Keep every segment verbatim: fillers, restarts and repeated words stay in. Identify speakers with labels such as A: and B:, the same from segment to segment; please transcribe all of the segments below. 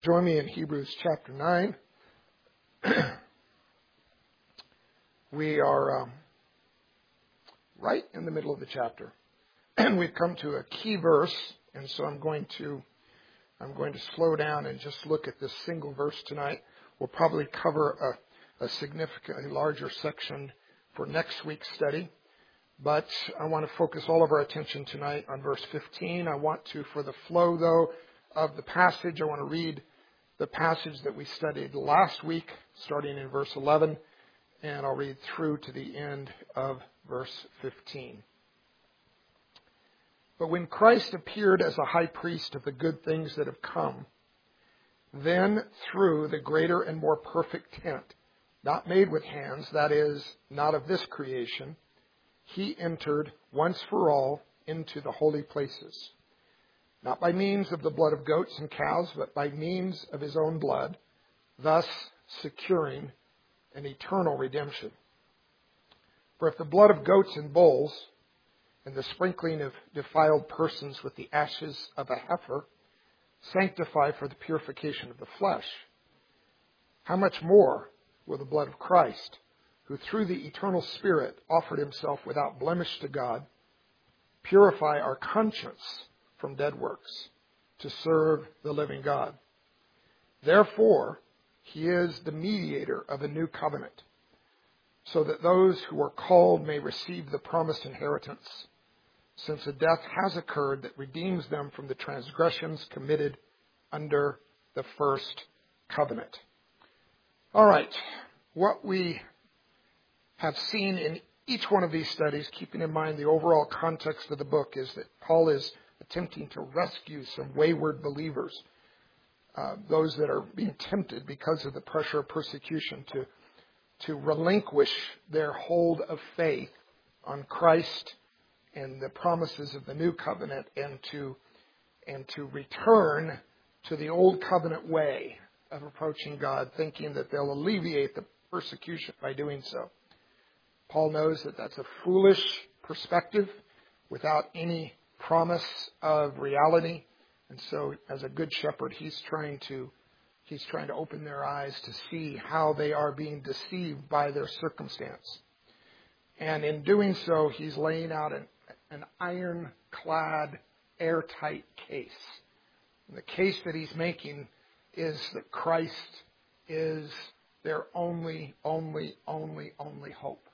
A: Join me in Hebrews chapter nine. We are um, right in the middle of the chapter, and we've come to a key verse, and so I'm going to I'm going to slow down and just look at this single verse tonight. We'll probably cover a, a significantly larger section for next week's study, but I want to focus all of our attention tonight on verse fifteen. I want to, for the flow, though, of the passage, I want to read the passage that we studied last week, starting in verse eleven, and I'll read through to the end of verse fifteen. But when Christ appeared as a high priest of the good things that have come, then through the greater and more perfect tent, not made with hands, that is, not of this creation, he entered once for all into the holy places, not by means of the blood of goats and cows, but by means of his own blood, thus securing an eternal redemption. For if the blood of goats and bulls, and the sprinkling of defiled persons with the ashes of a heifer, sanctify for the purification of the flesh, how much more will the blood of Christ, who through the eternal Spirit offered himself without blemish to God, purify our conscience from dead works to serve the living God. Therefore, he is the mediator of a new covenant, so that those who are called may receive the promised inheritance, since a death has occurred that redeems them from the transgressions committed under the first covenant. All right, what we have seen in each one of these studies, keeping in mind the overall context of the book, is that Paul is attempting to rescue some wayward believers, uh, those that are being tempted because of the pressure of persecution to, to relinquish their hold of faith on Christ and the promises of the new covenant, and to and to return to the old covenant way of approaching God, thinking that they'll alleviate the persecution by doing so. Paul knows that that's a foolish perspective without any promise of reality, and so as a good shepherd, he's trying to he's trying to open their eyes to see how they are being deceived by their circumstance. And in doing so, he's laying out an, an ironclad, airtight case. And the case that he's making is that Christ is their only, only, only, only hope.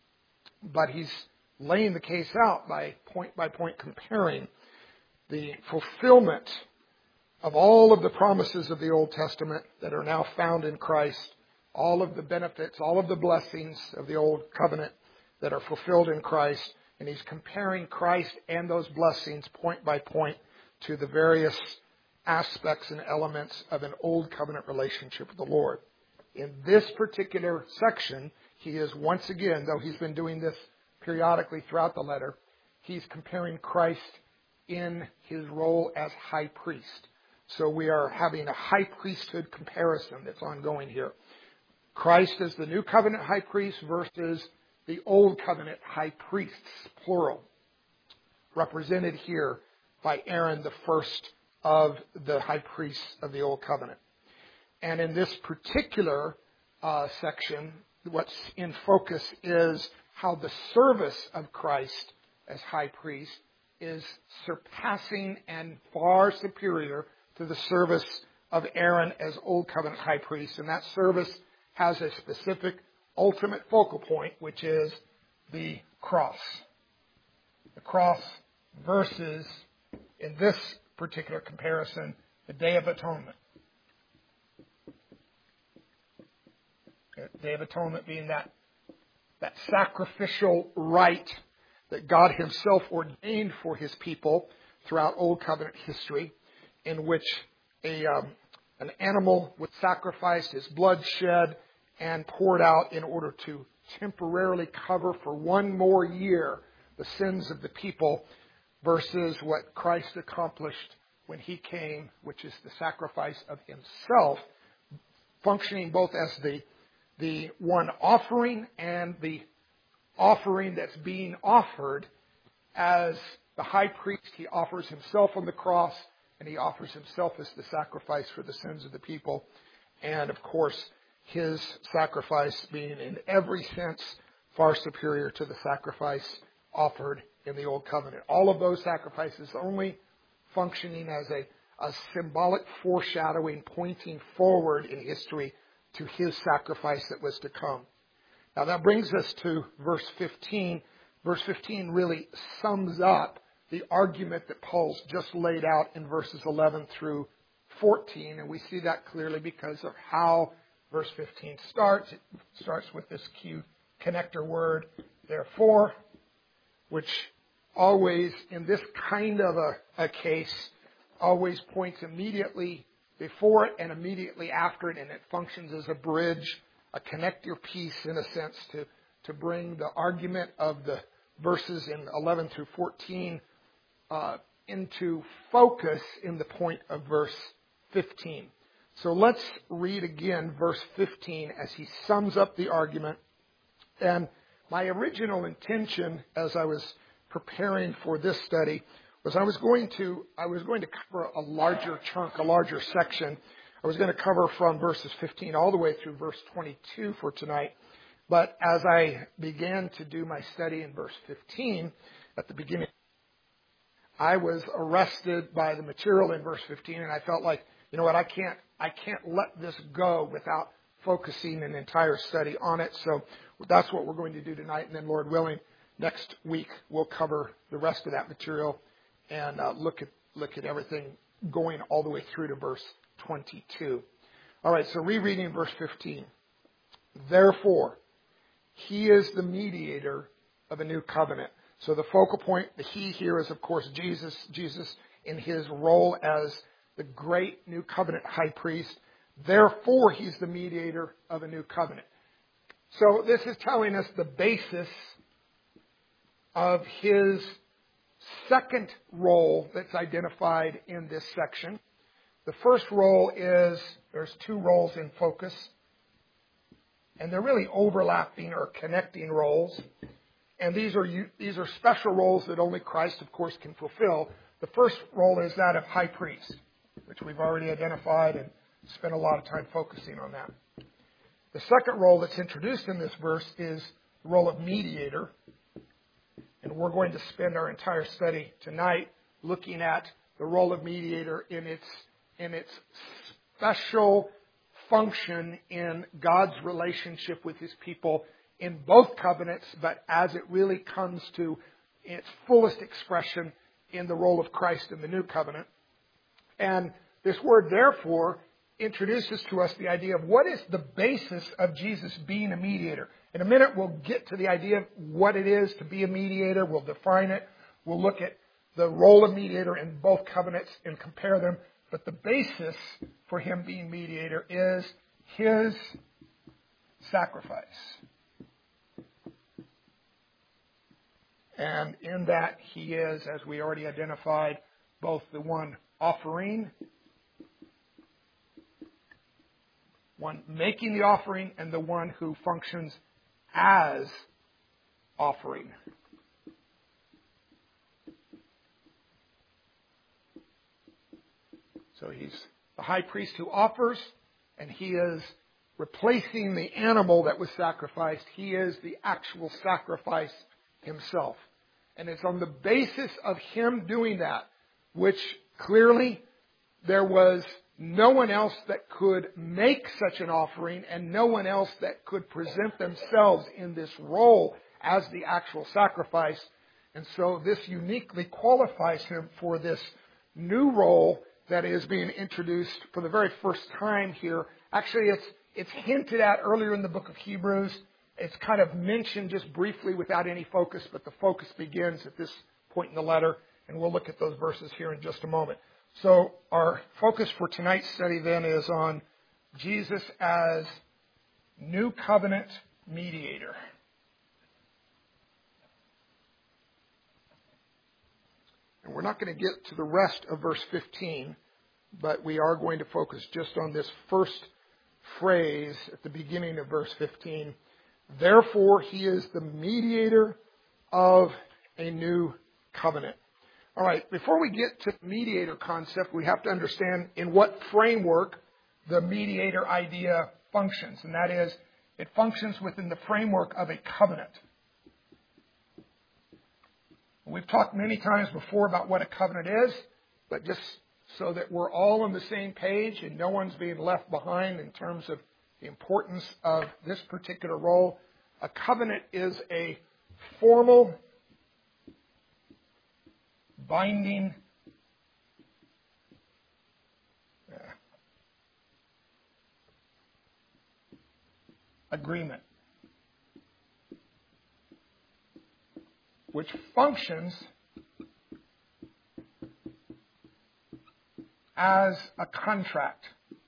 A: But he's laying the case out by point by point comparing the fulfillment of all of the promises of the Old Testament that are now found in Christ, all of the benefits, all of the blessings of the Old Covenant that are fulfilled in Christ, and he's comparing Christ and those blessings point by point to the various aspects and elements of an Old Covenant relationship with the Lord. In this particular section, he is once again, though he's been doing this periodically throughout the letter, he's comparing Christ in his role as high priest. So we are having a high priesthood comparison that's ongoing here. Christ as the new covenant high priest versus the old covenant high priests, plural, represented here by Aaron, the first of the high priests of the old covenant. And in this particular uh, section, what's in focus is how the service of Christ as high priest is surpassing and far superior to the service of Aaron as Old Covenant high priest. And that service has a specific ultimate focal point, which is the cross. The cross versus, in this particular comparison, the Day of Atonement. The Day of Atonement being that that sacrificial rite that God himself ordained for his people throughout Old Covenant history, in which a um, an animal was sacrificed, his blood shed and poured out in order to temporarily cover for one more year the sins of the people, versus what Christ accomplished when he came, which is the sacrifice of himself, functioning both as the the one offering and the offering that's being offered. As the high priest, he offers himself on the cross, and he offers himself as the sacrifice for the sins of the people. And of course, his sacrifice being in every sense far superior to the sacrifice offered in the Old Covenant. All of those sacrifices only functioning as a, a symbolic foreshadowing, pointing forward in history to his sacrifice that was to come. Now that brings us to verse fifteen. Verse fifteen really sums up the argument that Paul's just laid out in verses eleven through fourteen, and we see that clearly because of how verse fifteen starts. It starts with this key connector word, therefore, which always, in this kind of a, a case, always points immediately before it and immediately after it, and it functions as a bridge, a connector piece in a sense to, to bring the argument of the verses in eleven through fourteen uh, into focus in the point of verse fifteen. So let's read again verse fifteen as he sums up the argument. And my original intention as I was preparing for this study was I was going to I was going to cover a larger chunk, a larger section. I was going to cover from verses fifteen all the way through verse twenty-two for tonight. But as I began to do my study in verse fifteen, at the beginning, I was arrested by the material in verse fifteen, and I felt like, you know what, I can't I can't let this go without focusing an entire study on it. So that's what we're going to do tonight, and then Lord willing, next week we'll cover the rest of that material and uh, look at look at everything going all the way through to verse twenty-two. All right, so rereading verse fifteen. Therefore, he is the mediator of a new covenant. So the focal point, the he here is, of course, Jesus. Jesus in his role as the great new covenant high priest. Therefore, he's the mediator of a new covenant. So this is telling us the basis of his second role that's identified in this section. The first role is, there's two roles in focus, and they're really overlapping or connecting roles. And these are these are special roles that only Christ, of course, can fulfill. The first role is that of high priest, which we've already identified and spent a lot of time focusing on that. The second role that's introduced in this verse is the role of mediator. And we're going to spend our entire study tonight looking at the role of mediator in its in its special function in God's relationship with his people in both covenants, but as it really comes to its fullest expression in the role of Christ in the new covenant. And this word, therefore, introduces to us the idea of what is the basis of Jesus being a mediator. In a minute, we'll get to the idea of what it is to be a mediator. We'll define it. We'll look at the role of mediator in both covenants and compare them. But the basis for him being mediator is his sacrifice. And in that, he is, as we already identified, both the one offering, one making the offering, and the one who functions as offering. So he's the high priest who offers, and he is replacing the animal that was sacrificed. He is the actual sacrifice himself. And it's on the basis of him doing that, which clearly there was no one else that could make such an offering and no one else that could present themselves in this role as the actual sacrifice. And so this uniquely qualifies him for this new role that is being introduced for the very first time here. Actually, it's it's hinted at earlier in the book of Hebrews. It's kind of mentioned just briefly without any focus, but the focus begins at this point in the letter, and we'll look at those verses here in just a moment. So our focus for tonight's study then is on Jesus as new covenant mediator. And we're not going to get to the rest of verse fifteen, but we are going to focus just on this first phrase at the beginning of verse fifteen. Therefore, he is the mediator of a new covenant. All right, before we get to the mediator concept, we have to understand in what framework the mediator idea functions, and that is, it functions within the framework of a covenant. We've talked many times before about what a covenant is, but just so that we're all on the same page and no one's being left behind in terms of the importance of this particular role, a covenant is a formal, binding uh, agreement which functions as a contract.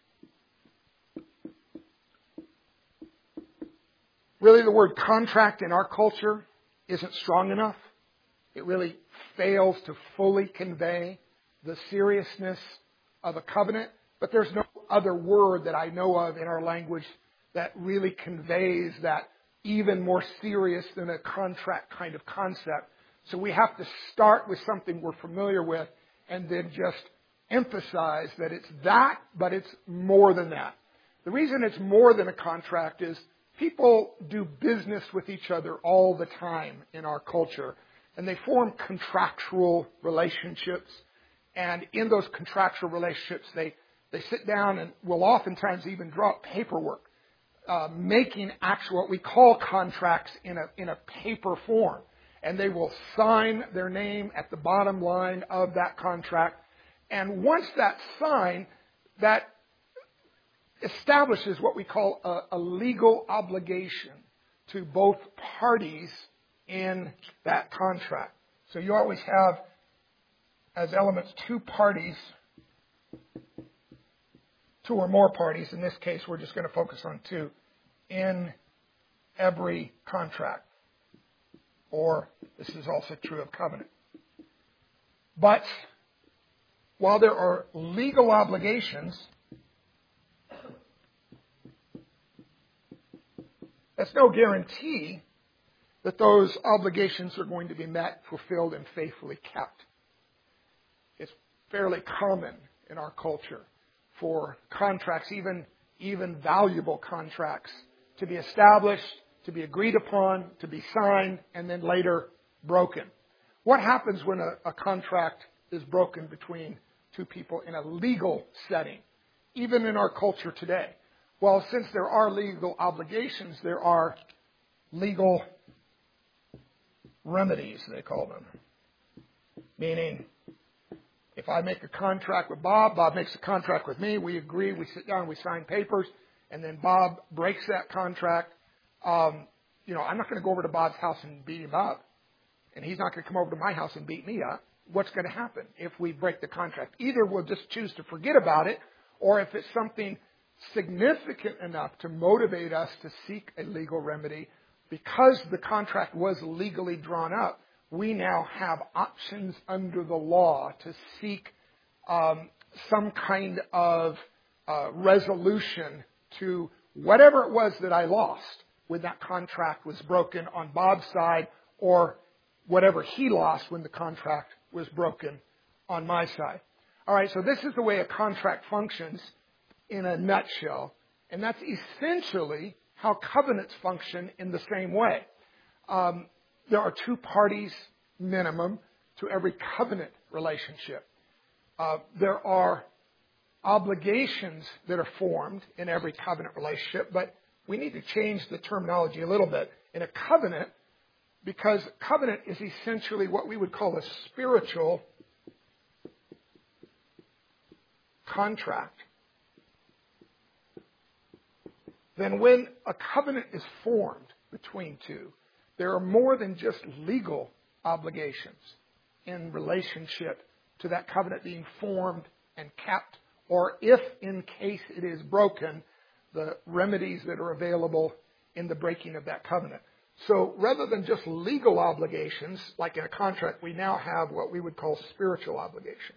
A: Really, the word contract in our culture isn't strong enough. It really fails to fully convey the seriousness of a covenant. But there's no other word that I know of in our language that really conveys that even more serious than a contract kind of concept. So we have to start with something we're familiar with and then just emphasize that it's that, but it's more than that. The reason it's more than a contract is people do business with each other all the time in our culture, and they form contractual relationships. And in those contractual relationships, they, they sit down and will oftentimes even draw up paperwork, uh, making actual what we call contracts in a in a paper form. And they will sign their name at the bottom line of that contract. And once that's signed, that establishes what we call a, a legal obligation to both parties in that contract. So you always have, as elements, two parties, two or more parties. In this case, we're just going to focus on two, in every contract. Or this is also true of covenant. But while there are legal obligations, that's no guarantee that those obligations are going to be met, fulfilled, and faithfully kept. It's fairly common in our culture for contracts, even, even valuable contracts, to be established, to be agreed upon, to be signed, and then later broken. What happens when a, a contract is broken between two people in a legal setting, even in our culture today? Well, since there are legal obligations, there are legal remedies, they call them. Meaning, if I make a contract with Bob, Bob makes a contract with me, we agree, we sit down, we sign papers, and then Bob breaks that contract. Um, you know, I'm not going to go over to Bob's house and beat him up, and he's not going to come over to my house and beat me up. What's going to happen if we break the contract? Either we'll just choose to forget about it, or if it's something significant enough to motivate us to seek a legal remedy, because the contract was legally drawn up, we now have options under the law to seek um, some kind of uh, resolution to whatever it was that I lost when that contract was broken on Bob's side, or whatever he lost when the contract was broken on my side. All right, so this is the way a contract functions in a nutshell, and that's essentially how covenants function in the same way. Um, there are two parties minimum to every covenant relationship. Uh, there are obligations that are formed in every covenant relationship, but we need to change the terminology a little bit. In a covenant, because covenant is essentially what we would call a spiritual contract, then when a covenant is formed between two, there are more than just legal obligations in relationship to that covenant being formed and kept, or if in case it is broken, the remedies that are available in the breaking of that covenant. So rather than just legal obligations, like in a contract, we now have what we would call spiritual obligations.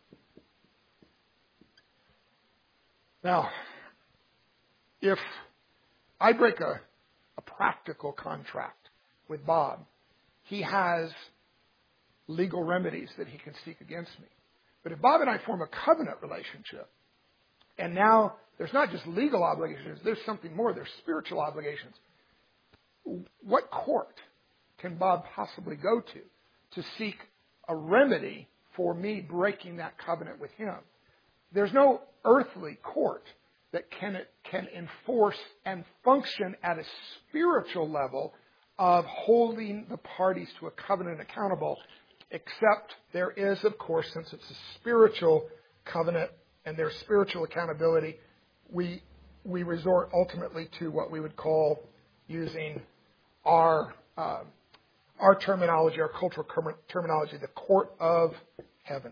A: Now, if I break a, a practical contract with Bob, he has legal remedies that he can seek against me. But if Bob and I form a covenant relationship, and now there's not just legal obligations, there's something more, there's spiritual obligations. What court can Bob possibly go to to seek a remedy for me breaking that covenant with him? There's no earthly court that can, can enforce and function at a spiritual level of holding the parties to a covenant accountable, except there is, of course, since it's a spiritual covenant and there's spiritual accountability, we we resort ultimately to what we would call, using our uh, our terminology, our cultural terminology, the court of heaven.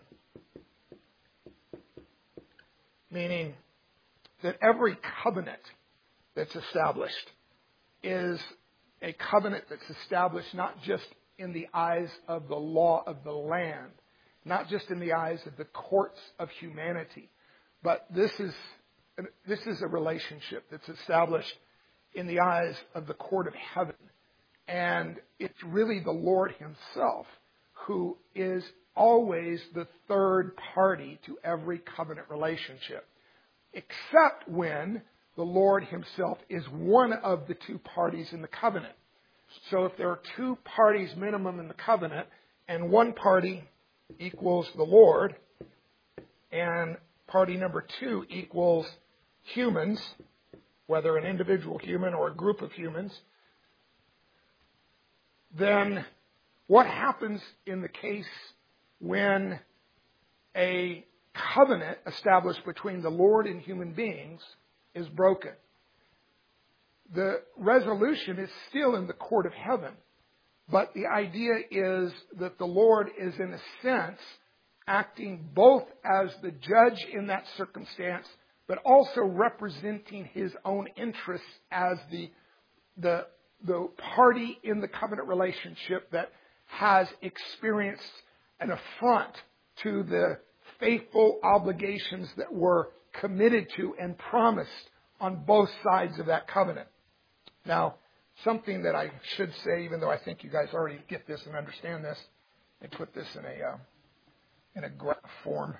A: Meaning that every covenant that's established is a covenant that's established not just in the eyes of the law of the land, not just in the eyes of the courts of humanity, but this is this is a relationship that's established in the eyes of the court of heaven. And it's really the Lord himself who is always the third party to every covenant relationship, except when the Lord himself is one of the two parties in the covenant. So if there are two parties minimum in the covenant, and one party equals the Lord, and party number two equals humans, whether an individual human or a group of humans, then what happens in the case when a covenant established between the Lord and human beings is broken? The resolution is still in the court of heaven, but the idea is that the Lord is, in a sense, acting both as the judge in that circumstance, but also representing his own interests as the, the, the party in the covenant relationship that has experienced an affront to the faithful obligations that were committed to and promised on both sides of that covenant. Now, something that I should say, even though I think you guys already get this and understand this, and put this in a uh, in a graph form.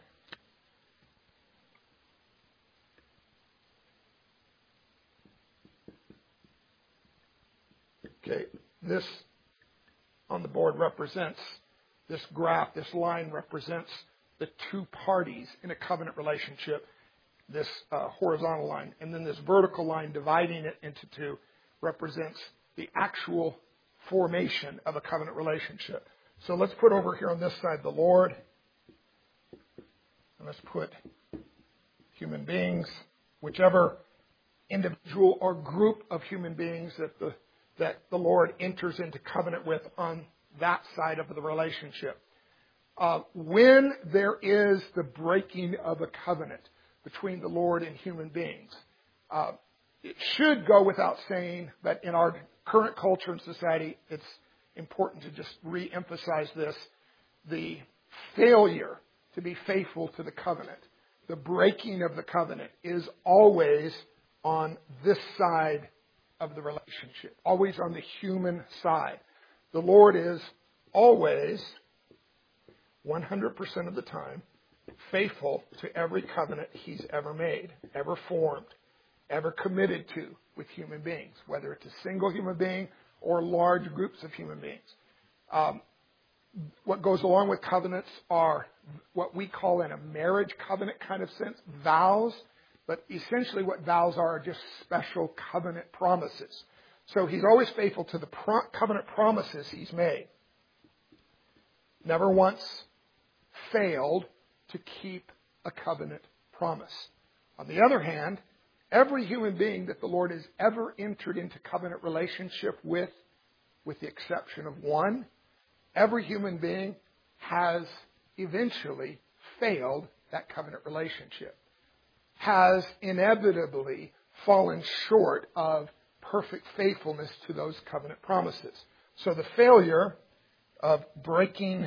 A: Okay, this on the board represents, this graph, this line represents the two parties in a covenant relationship, this uh, horizontal line. And then this vertical line dividing it into two represents the actual formation of a covenant relationship. So let's put over here on this side the Lord, and let's put human beings, whichever individual or group of human beings that the that the Lord enters into covenant with on that side of the relationship. Uh, when there is the breaking of a covenant between the Lord and human beings, uh, it should go without saying, but in our current culture and society, it's important to just re-emphasize this. The failure to be faithful to the covenant, the breaking of the covenant, is always on this side of the relationship, always on the human side. The Lord is always, one hundred percent of the time, faithful to every covenant he's ever made, ever formed, ever committed to with human beings, whether it's a single human being or large groups of human beings. Um, what goes along with covenants are what we call, in a marriage covenant kind of sense, vows. But essentially what vows are are just special covenant promises. So he's always faithful to the pro- covenant promises he's made. Never once failed to keep a covenant promise. On the other hand, every human being that the Lord has ever entered into covenant relationship with, with the exception of one, every human being has eventually failed that covenant relationship, has inevitably fallen short of perfect faithfulness to those covenant promises. So the failure of breaking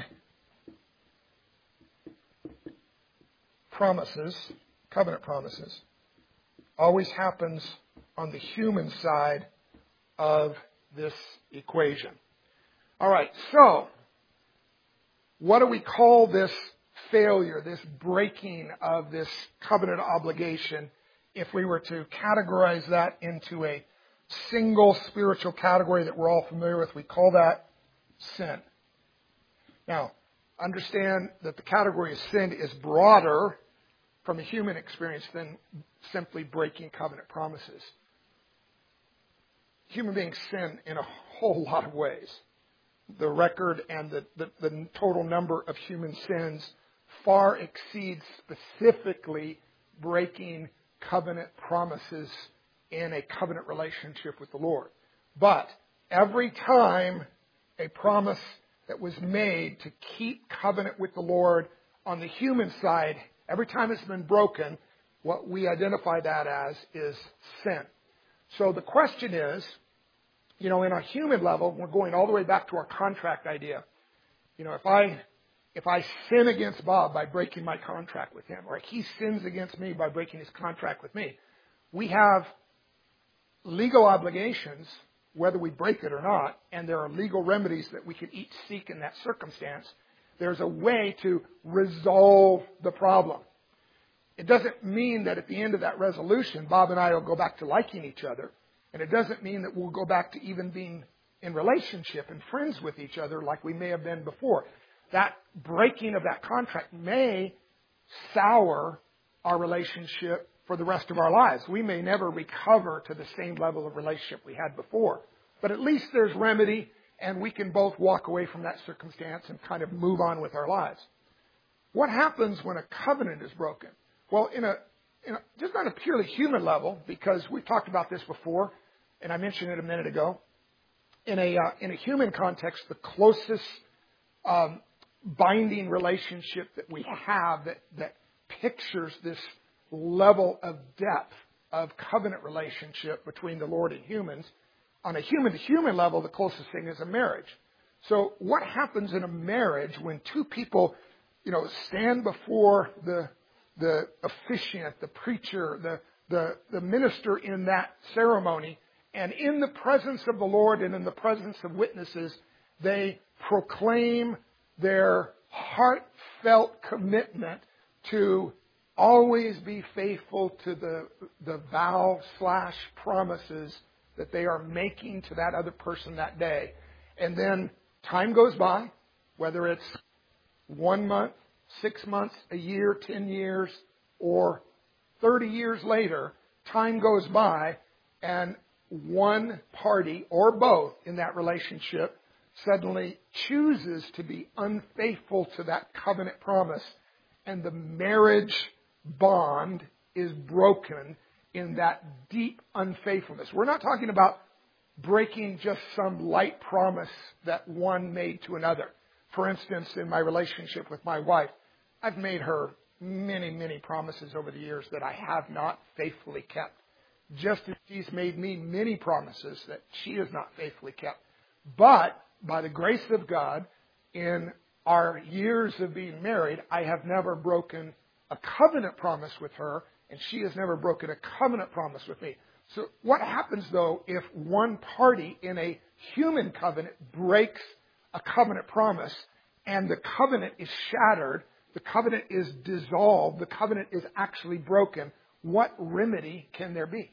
A: promises, covenant promises, always happens on the human side of this equation. All right, so What do we call this failure, this breaking of this covenant obligation, if we were to categorize that into a single spiritual category that we're all familiar with? We call that sin. Now, understand that the category of sin is broader from a human experience than simply breaking covenant promises. Human beings sin in a whole lot of ways. The record and the, the, the total number of human sins far exceeds specifically breaking covenant promises in a covenant relationship with the Lord. But every time a promise that was made to keep covenant with the Lord on the human side, every time it's been broken, what we identify that as is sin. So the question is, you know, in a human level, we're going all the way back to our contract idea. You know, if I if I sin against Bob by breaking my contract with him, or he sins against me by breaking his contract with me, we have legal obligations, whether we break it or not, and there are legal remedies that we can each seek in that circumstance. There's a way to resolve the problem. It doesn't mean that at the end of that resolution, Bob and I will go back to liking each other. And it doesn't mean that we'll go back to even being in relationship and friends with each other like we may have been before. That breaking of that contract may sour our relationship for the rest of our lives. We may never recover to the same level of relationship we had before. But at least there's remedy, and we can both walk away from that circumstance and kind of move on with our lives. What happens when a covenant is broken? Well, in a, in a just on a purely human level, because we've talked about this before, and I mentioned it a minute ago, in a uh, in a human context, the closest um, binding relationship that we have that, that pictures this level of depth of covenant relationship between the Lord and humans, on a human-to-human level, the closest thing is a marriage. So what happens in a marriage when two people, you know, stand before the the officiant, the preacher, the the, the minister in that ceremony, and in the presence of the Lord and in the presence of witnesses, they proclaim their heartfelt commitment to always be faithful to the, the vow slash promises that they are making to that other person that day. And then time goes by, whether it's one month, six months, a year, ten years, or thirty years later, time goes by and one party or both in that relationship suddenly chooses to be unfaithful to that covenant promise, and the marriage bond is broken in that deep unfaithfulness. We're not talking about breaking just some light promise that one made to another. For instance, in my relationship with my wife, I've made her many, many promises over the years that I have not faithfully kept. Just as she's made me many promises that she has not faithfully kept. But by the grace of God, in our years of being married, I have never broken a covenant promise with her, and she has never broken a covenant promise with me. So what happens, though, if one party in a human covenant breaks a covenant promise and the covenant is shattered, the covenant is dissolved, the covenant is actually broken? What remedy can there be?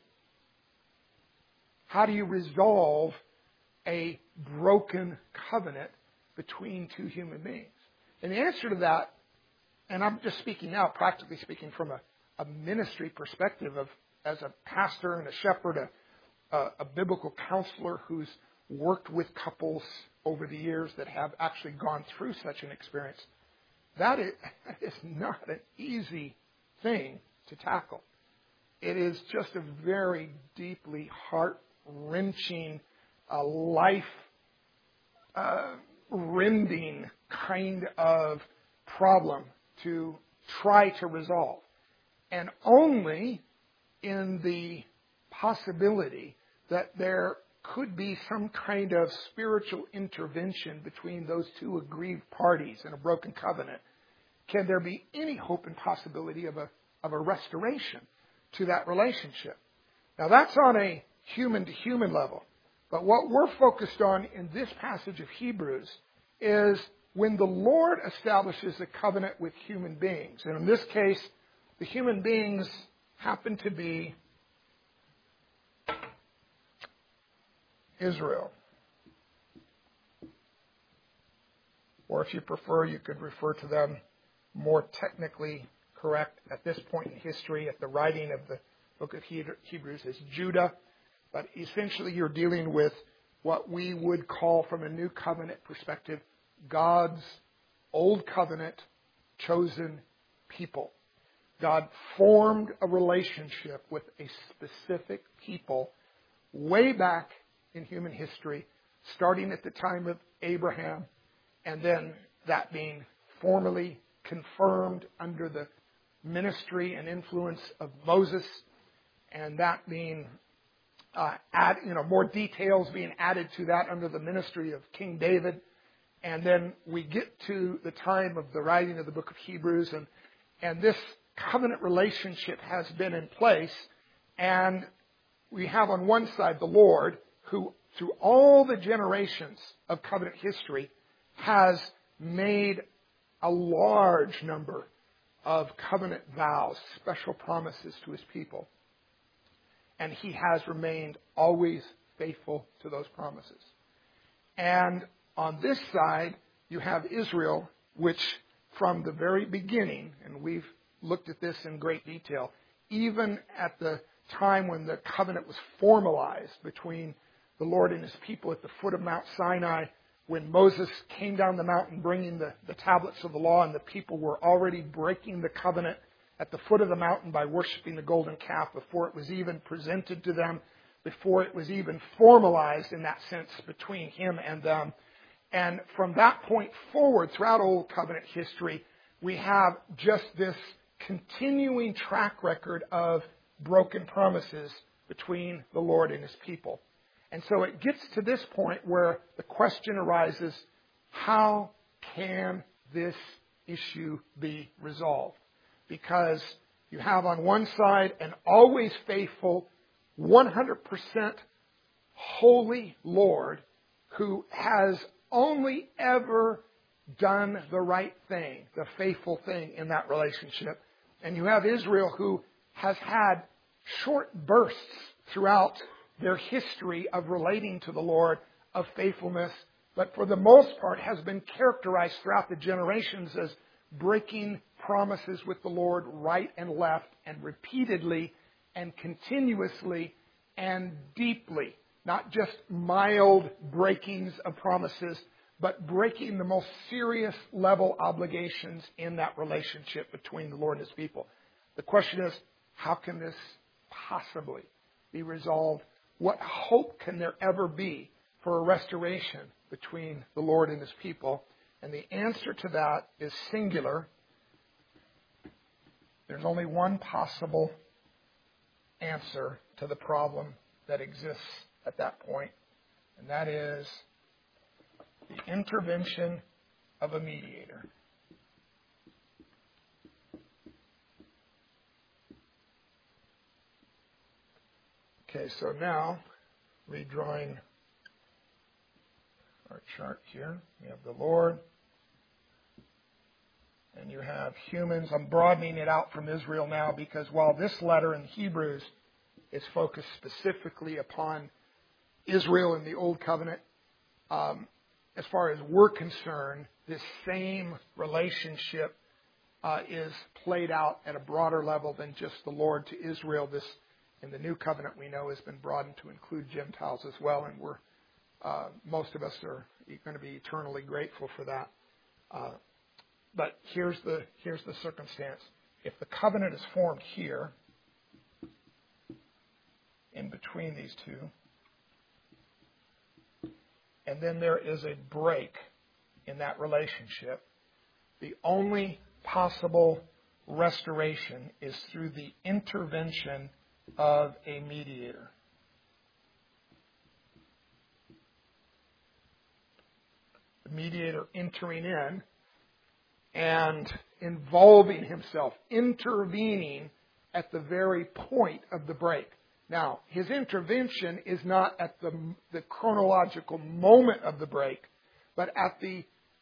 A: How do you resolve a broken covenant between two human beings? And the answer to that, and I'm just speaking now, practically speaking from a, a ministry perspective of as a pastor and a shepherd, a, a, a biblical counselor who's worked with couples over the years that have actually gone through such an experience, that is, that is not an easy thing to tackle. It is just a very deeply heart-wrenching, uh, life-rending uh, kind of problem to try to resolve. And only in the possibility that there could be some kind of spiritual intervention between those two aggrieved parties in a broken covenant can there be any hope and possibility of a of a restoration to that relationship. Now that's on a human-to-human level. But what we're focused on in this passage of Hebrews is when the Lord establishes a covenant with human beings, and in this case, the human beings happen to be Israel. Or if you prefer, you could refer to them more technically correct at this point in history, at the writing of the book of Hebrews, as Judah. But essentially you're dealing with what we would call, from a new covenant perspective, God's old covenant chosen people. God formed a relationship with a specific people way back in human history, starting at the time of Abraham, and then that being formally confirmed under the ministry and influence of Moses, and that being uh, add, you know, more details being added to that under the ministry of King David. And then we get to the time of the writing of the book of Hebrews, and, and this covenant relationship has been in place. And we have on one side the Lord, who through all the generations of covenant history has made a large number of covenant vows, special promises to His people. And He has remained always faithful to those promises. And on this side, you have Israel, which from the very beginning, and we've looked at this in great detail, even at the time when the covenant was formalized between the Lord and His people at the foot of Mount Sinai, when Moses came down the mountain bringing the, the tablets of the law, and the people were already breaking the covenant at the foot of the mountain by worshiping the golden calf before it was even presented to them, before it was even formalized in that sense between Him and them. And from that point forward, throughout Old Covenant history, we have just this continuing track record of broken promises between the Lord and His people. And so it gets to this point where the question arises, how can this issue be resolved? Because you have on one side an always faithful, one hundred percent holy Lord who has only ever done the right thing, the faithful thing in that relationship. And you have Israel, who has had short bursts throughout their history of relating to the Lord of faithfulness, but for the most part has been characterized throughout the generations as breaking promises with the Lord right and left, and repeatedly and continuously and deeply. Not just mild breakings of promises, but breaking the most serious level obligations in that relationship between the Lord and His people. The question is, how can this possibly be resolved? What hope can there ever be for a restoration between the Lord and His people? And the answer to that is singular. There's only one possible answer to the problem that exists at that point, and that is the intervention of a mediator. Okay, so now, redrawing our chart here, we have the Lord, and you have humans. I'm broadening it out from Israel now, because while this letter in Hebrews is focused specifically upon Israel in the Old Covenant, um, as far as we're concerned, this same relationship uh, is played out at a broader level than just the Lord to Israel. This, in the New Covenant, we know has been broadened to include Gentiles as well, and we're uh, most of us are going to be eternally grateful for that. Uh, but here's the here's the circumstance: if the covenant is formed here, in between these two, and then there is a break in that relationship, the only possible restoration is through the intervention of a mediator. The mediator entering in and involving himself, intervening at the very point of the break. Now, his intervention is not at the, the chronological moment of the break, but at the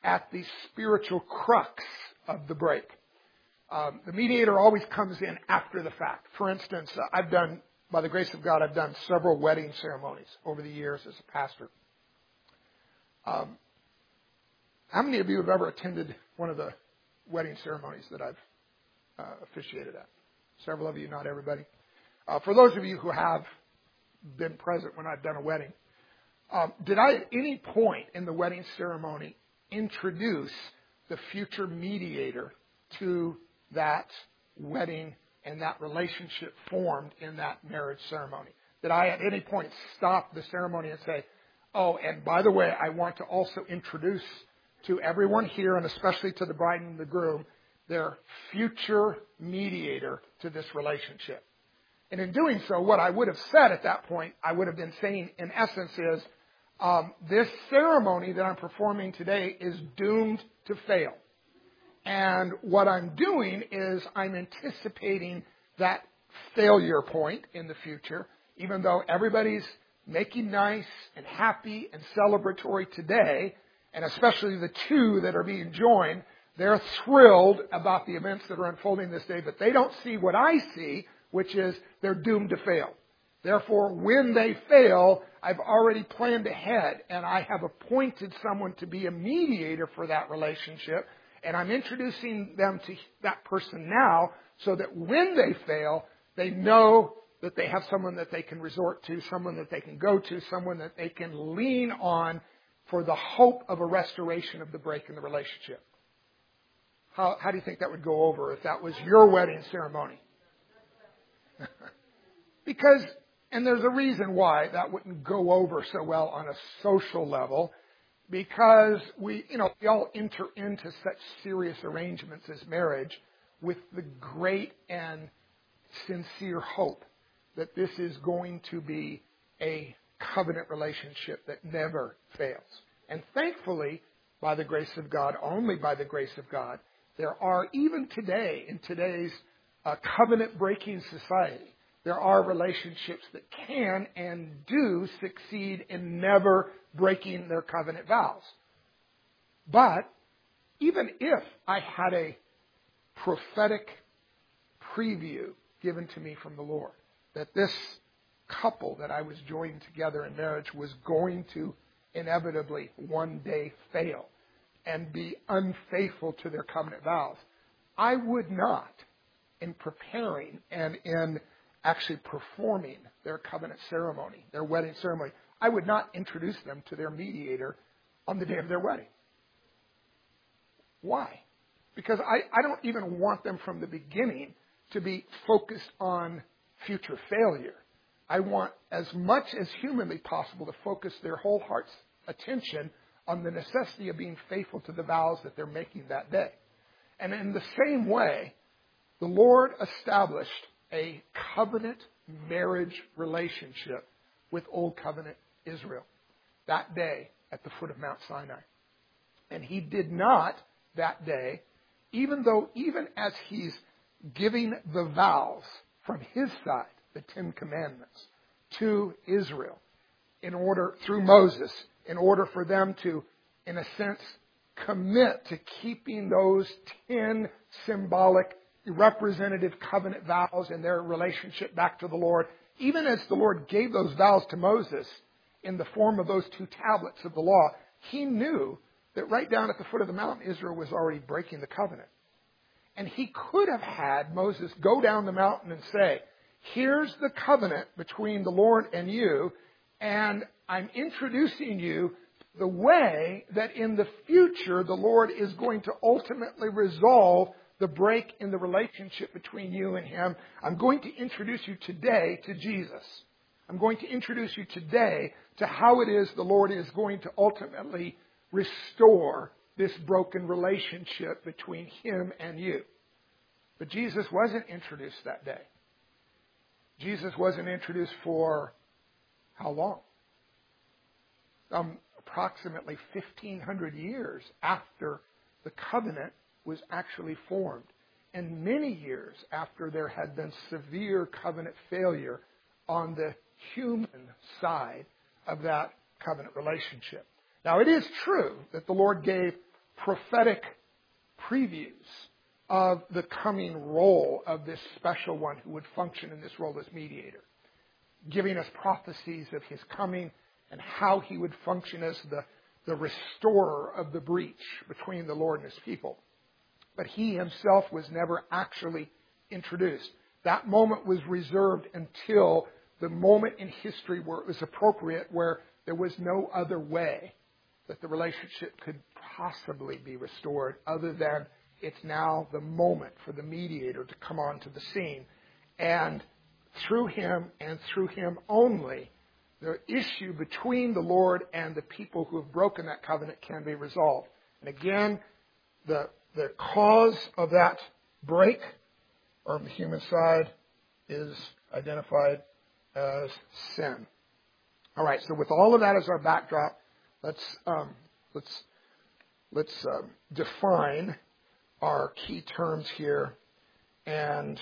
A: at the spiritual crux of the break. Um, the mediator always comes in after the fact. For instance, uh, I've done, by the grace of God, I've done several wedding ceremonies over the years as a pastor. Um, how many of you have ever attended one of the wedding ceremonies that I've uh, officiated at? Several of you, not everybody. Uh, for those of you who have been present when I've done a wedding, um, did I at any point in the wedding ceremony introduce the future mediator to that wedding and that relationship formed in that marriage ceremony? Did I at any point stop the ceremony and say, oh, and by the way, I want to also introduce to everyone here, and especially to the bride and the groom, their future mediator to this relationship? And in doing so, what I would have said at that point, I would have been saying, in essence, is um, this ceremony that I'm performing today is doomed to fail. And what I'm doing is I'm anticipating that failure point in the future, even though everybody's making nice and happy and celebratory today, and especially the two that are being joined, they're thrilled about the events that are unfolding this day, but they don't see what I see, which is they're doomed to fail. Therefore, when they fail, I've already planned ahead, and I have appointed someone to be a mediator for that relationship, and I'm introducing them to that person now so that when they fail, they know that they have someone that they can resort to, someone that they can go to, someone that they can lean on for the hope of a restoration of the break in the relationship. How, how do you think that would go over if that was your wedding ceremony? Because, and there's a reason why that wouldn't go over so well on a social level, because we, you know, we all enter into such serious arrangements as marriage with the great and sincere hope that this is going to be a covenant relationship that never fails. And thankfully, by the grace of God, only by the grace of God, there are, even today, in today's uh, covenant-breaking society, there are relationships that can and do succeed in never breaking their covenant vows. But even if I had a prophetic preview given to me from the Lord that this couple that I was joined together in marriage was going to inevitably one day fail and be unfaithful to their covenant vows, I would not, in preparing and in actually performing their covenant ceremony, their wedding ceremony, I would not introduce them to their mediator on the day of their wedding. Why? Because I, I don't even want them from the beginning to be focused on future failure. I want, as much as humanly possible, to focus their whole heart's attention on the necessity of being faithful to the vows that they're making that day. And in the same way, the Lord established a covenant marriage relationship with Old Covenant Israel that day at the foot of Mount Sinai. And he did not that day, even though, even as he's giving the vows from his side, the Ten Commandments, to Israel, in order, through Moses, in order for them to, in a sense, commit to keeping those ten symbolic, representative covenant vows in their relationship back to the Lord, even as the Lord gave those vows to Moses in the form of those two tablets of the law, he knew that right down at the foot of the mountain, Israel was already breaking the covenant. And he could have had Moses go down the mountain and say, here's the covenant between the Lord and you, and I'm introducing you the way that in the future the Lord is going to ultimately resolve the break in the relationship between you and him. I'm going to introduce you today to Jesus. I'm going to introduce you today to how it is the Lord is going to ultimately restore this broken relationship between him and you. But Jesus wasn't introduced that day. Jesus wasn't introduced for how long? Um, approximately fifteen hundred years after the covenant was actually formed, and many years after there had been severe covenant failure on the human side of that covenant relationship. Now, it is true that the Lord gave prophetic previews of the coming role of this special one who would function in this role as mediator, giving us prophecies of his coming and how he would function as the, the restorer of the breach between the Lord and his people. But he himself was never actually introduced. That moment was reserved until the moment in history where it was appropriate, where there was no other way that the relationship could possibly be restored other than it's now the moment for the mediator to come onto the scene. And through him and through him only, the issue between the Lord and the people who have broken that covenant can be resolved. And again, the, the cause of that break on the human side is identified as sin. All right, so with all of that as our backdrop, let's um, let's let's um, define our key terms here, and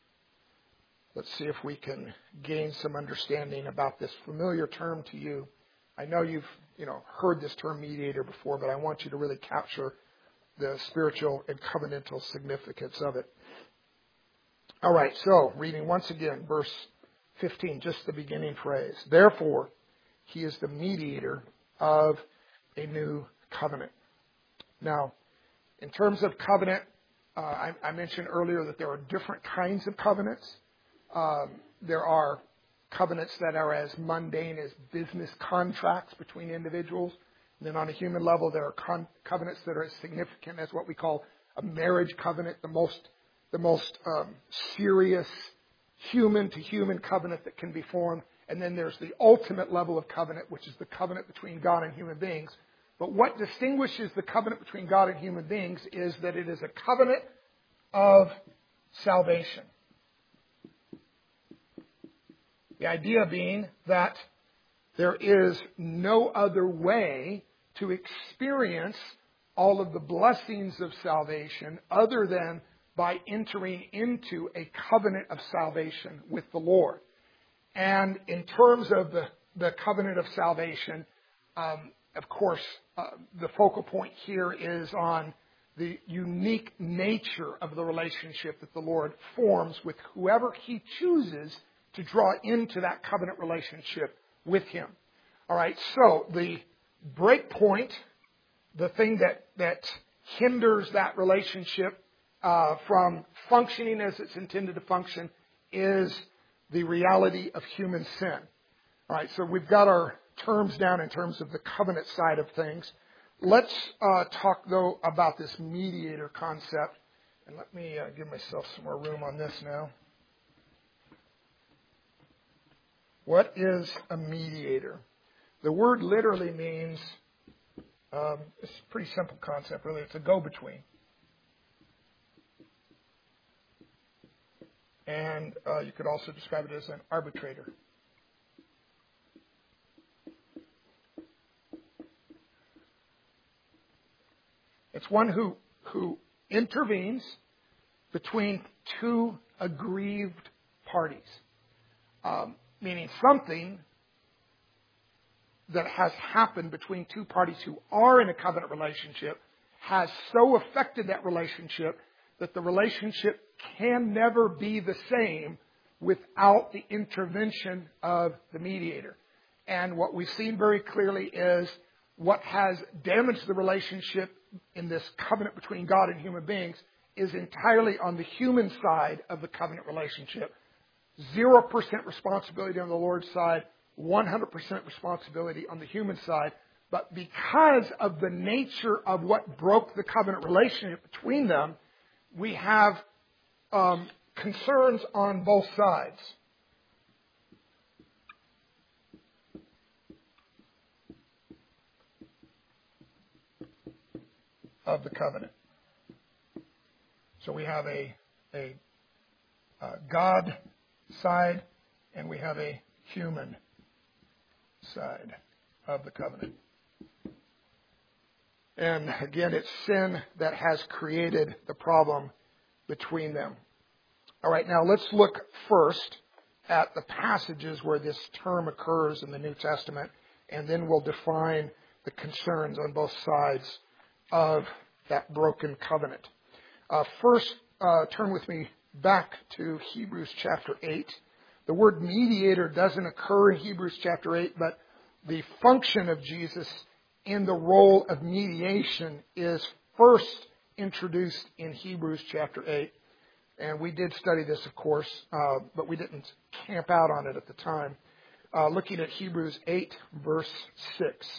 A: let's see if we can gain some understanding about this familiar term to you. I know you've you know heard this term mediator before, but I want you to really capture the spiritual and covenantal significance of it. All right, so reading once again, verse fifteen, just the beginning phrase. Therefore, he is the mediator of a new covenant. Now, in terms of covenant, uh, I, I mentioned earlier that there are different kinds of covenants. Um, there are covenants that are as mundane as business contracts between individuals. And then on a human level, there are con- covenants that are as significant as what we call a marriage covenant, the most, the most um, serious human-to-human covenant that can be formed. And then there's the ultimate level of covenant, which is the covenant between God and human beings. But what distinguishes the covenant between God and human beings is that it is a covenant of salvation. The idea being that there is no other way to experience all of the blessings of salvation other than by entering into a covenant of salvation with the Lord. And in terms of the, the covenant of salvation, um, of course, uh, the focal point here is on the unique nature of the relationship that the Lord forms with whoever he chooses to draw into that covenant relationship with him. All right, so the break point, the thing that, that hinders that relationship uh, from functioning as it's intended to function is the reality of human sin. All right, so we've got our terms down in terms of the covenant side of things. Let's uh, talk, though, about this mediator concept. And let me uh, give myself some more room on this now. What is a mediator? The word literally means, um, it's a pretty simple concept, really. It's a go-between. And uh, you could also describe it as an arbitrator. It's one who, who intervenes between two aggrieved parties, um, meaning something that has happened between two parties who are in a covenant relationship has so affected that relationship that the relationship can never be the same without the intervention of the mediator. And what we've seen very clearly is what has damaged the relationship in this covenant between God and human beings is entirely on the human side of the covenant relationship. Zero percent responsibility on the Lord's side, one hundred percent responsibility on the human side. But because of the nature of what broke the covenant relationship between them, we have um, concerns on both sides. Of the covenant. So we have a, a, a God side and we have a human side of the covenant. And again, it's sin that has created the problem between them. All right, now let's look first at the passages where this term occurs in the New Testament, and then we'll define the concerns on both sides of that broken covenant. Uh, first, uh, turn with me back to Hebrews chapter eight. The word mediator doesn't occur in Hebrews chapter eight, but the function of Jesus in the role of mediation is first introduced in Hebrews chapter eight. And we did study this, of course, uh, but we didn't camp out on it at the time. Uh, looking at Hebrews eight, verse six.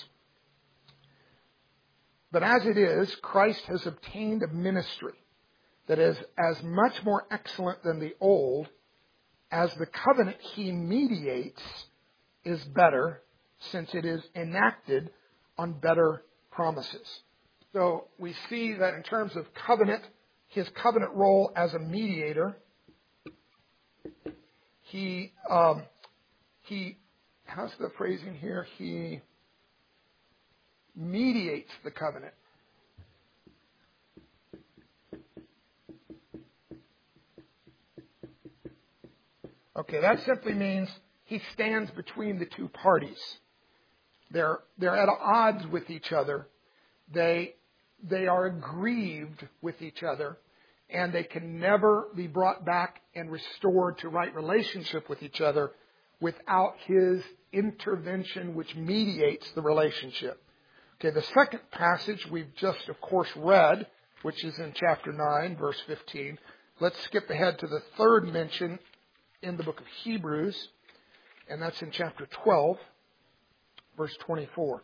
A: But as it is, Christ has obtained a ministry that is as much more excellent than the old, as the covenant he mediates is better, since it is enacted on better promises. So we see that in terms of covenant, his covenant role as a mediator, he, um, he, how's the phrasing here? He mediates the covenant. Okay, that simply means he stands between the two parties. They're, they're at odds with each other. They, they are aggrieved with each other, and they can never be brought back and restored to right relationship with each other without his intervention, which mediates the relationship. Okay, the second passage we've just, of course, read, which is in chapter nine, verse fifteen. Let's skip ahead to the third mention in the book of Hebrews, and that's in chapter twelve, verse twenty-four.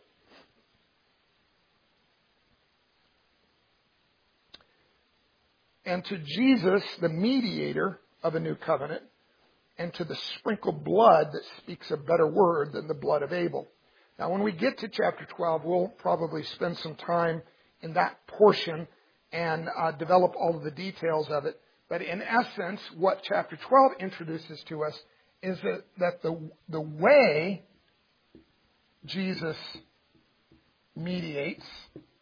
A: And to Jesus, the mediator of a new covenant, and to the sprinkled blood that speaks a better word than the blood of Abel. Now, when we get to chapter twelve, we'll probably spend some time in that portion and uh, develop all of the details of it. But in essence, what chapter twelve introduces to us is that, that the, the way Jesus mediates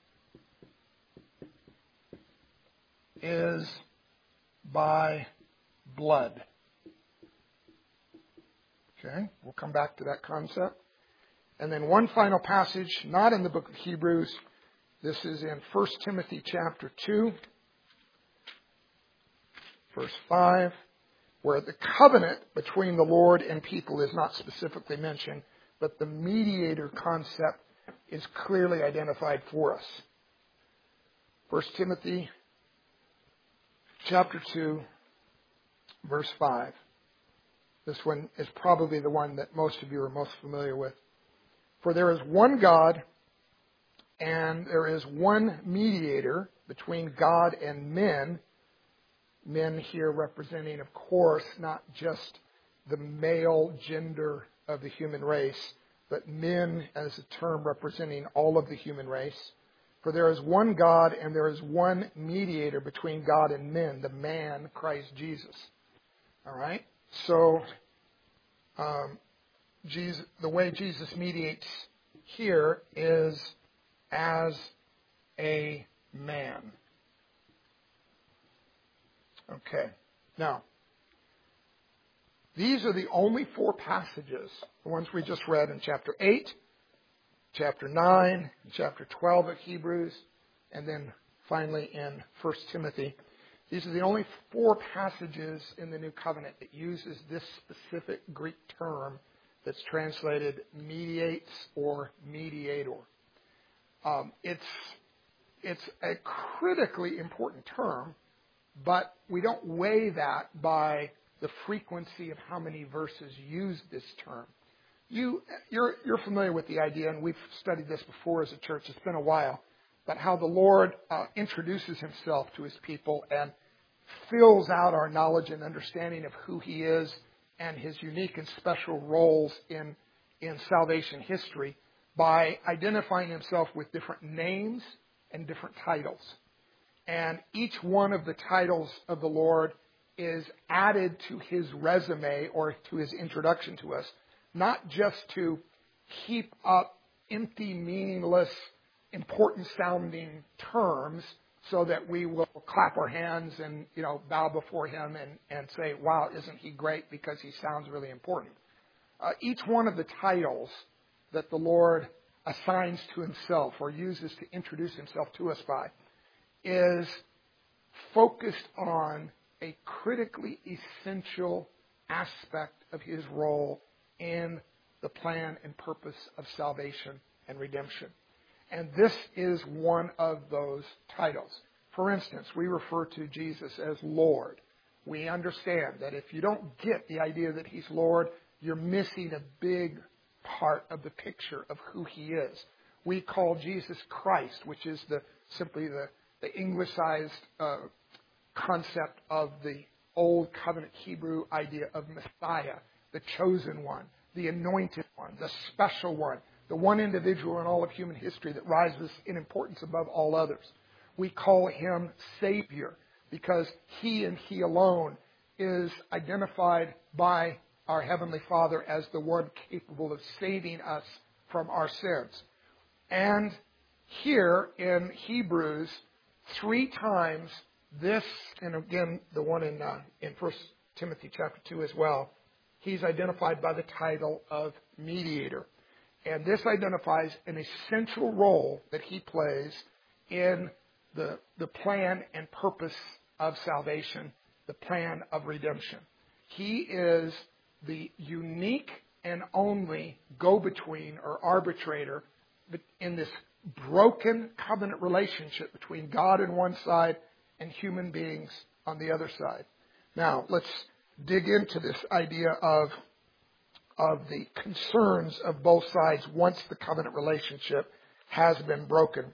A: is by blood. Okay, we'll come back to that concept. And then one final passage, not in the book of Hebrews. This is in First Timothy chapter two, verse five, where the covenant between the Lord and people is not specifically mentioned, but the mediator concept is clearly identified for us. First Timothy chapter two, verse five. This one is probably the one that most of you are most familiar with. For there is one God, and there is one mediator between God and men. Men here representing, of course, not just the male gender of the human race, but men as a term representing all of the human race. For there is one God, and there is one mediator between God and men, the man, Christ Jesus. All right? So, um, Jesus, the way Jesus mediates here is as a man. Okay. Now, these are the only four passages, the ones we just read in chapter eight, chapter nine, chapter twelve of Hebrews, and then finally in First Timothy. These are the only four passages in the New Covenant that uses this specific Greek term that's translated mediates or mediator. Um, it's, it's a critically important term, but we don't weigh that by the frequency of how many verses use this term. You, you're, you're familiar with the idea, and we've studied this before as a church. It's been a while, but how the Lord uh, introduces himself to his people and fills out our knowledge and understanding of who he is and his unique and special roles in, in salvation history by identifying himself with different names and different titles. And each one of the titles of the Lord is added to his resume or to his introduction to us, not just to heap up empty, meaningless, important-sounding terms so that we will clap our hands and, you know, bow before him and, and say, wow, isn't he great because he sounds really important. Uh, each one of the titles that the Lord assigns to himself or uses to introduce himself to us by is focused on a critically essential aspect of his role in the plan and purpose of salvation and redemption. And this is one of those titles. For instance, we refer to Jesus as Lord. We understand that if you don't get the idea that he's Lord, you're missing a big part of the picture of who he is. We call Jesus Christ, which is the simply the, the Anglicized uh, concept of the Old Covenant Hebrew idea of Messiah, the chosen one, the anointed one, the special one, the one individual in all of human history that rises in importance above all others. We call him Savior because he and he alone is identified by our Heavenly Father as the one capable of saving us from our sins. And here in Hebrews, three times this, and again the one in uh, in First Timothy chapter two as well, he's identified by the title of mediator. And this identifies an essential role that he plays in the, the plan and purpose of salvation, the plan of redemption. He is the unique and only go-between or arbitrator in this broken covenant relationship between God on one side and human beings on the other side. Now, let's dig into this idea of, of the concerns of both sides once the covenant relationship has been broken.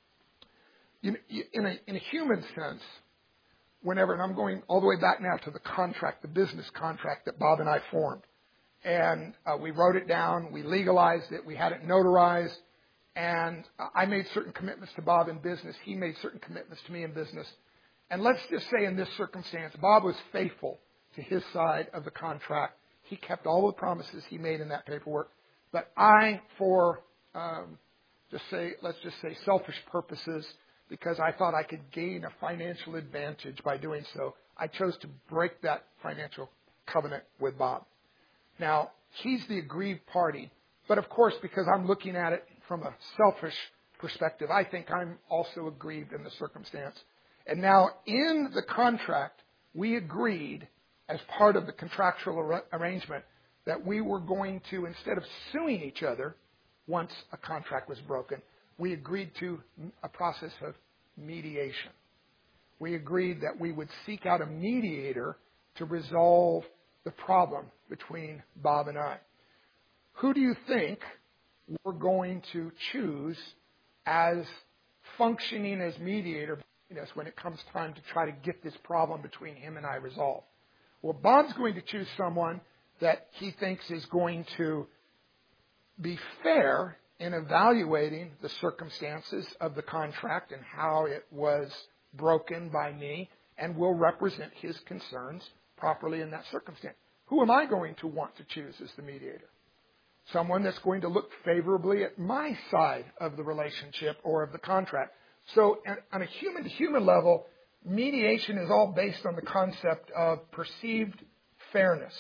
A: In, in, a, in a human sense, whenever, and I'm going all the way back now to the contract, the business contract that Bob and I formed. And uh, we wrote it down, we legalized it, we had it notarized, and uh, I made certain commitments to Bob in business. He made certain commitments to me in business. And let's just say in this circumstance, Bob was faithful to his side of the contract. He kept all the promises he made in that paperwork. But I, for um, just say, let's just say selfish purposes, because I thought I could gain a financial advantage by doing so, I chose to break that financial covenant with Bob. Now, he's the aggrieved party, but of course, because I'm looking at it from a selfish perspective, I think I'm also aggrieved in the circumstance. And now, in the contract, we agreed, as part of the contractual ar- arrangement, that we were going to, instead of suing each other once a contract was broken, we agreed to a process of mediation. We agreed that we would seek out a mediator to resolve the problem between Bob and I. Who do you think we're going to choose as functioning as mediator between us when it comes time to try to get this problem between him and I resolved? Well, Bob's going to choose someone that he thinks is going to be fair in evaluating the circumstances of the contract and how it was broken by me, and will represent his concerns properly in that circumstance. Who am I going to want to choose as the mediator? Someone that's going to look favorably at my side of the relationship or of the contract. So on a human-to-human level, mediation is all based on the concept of perceived fairness.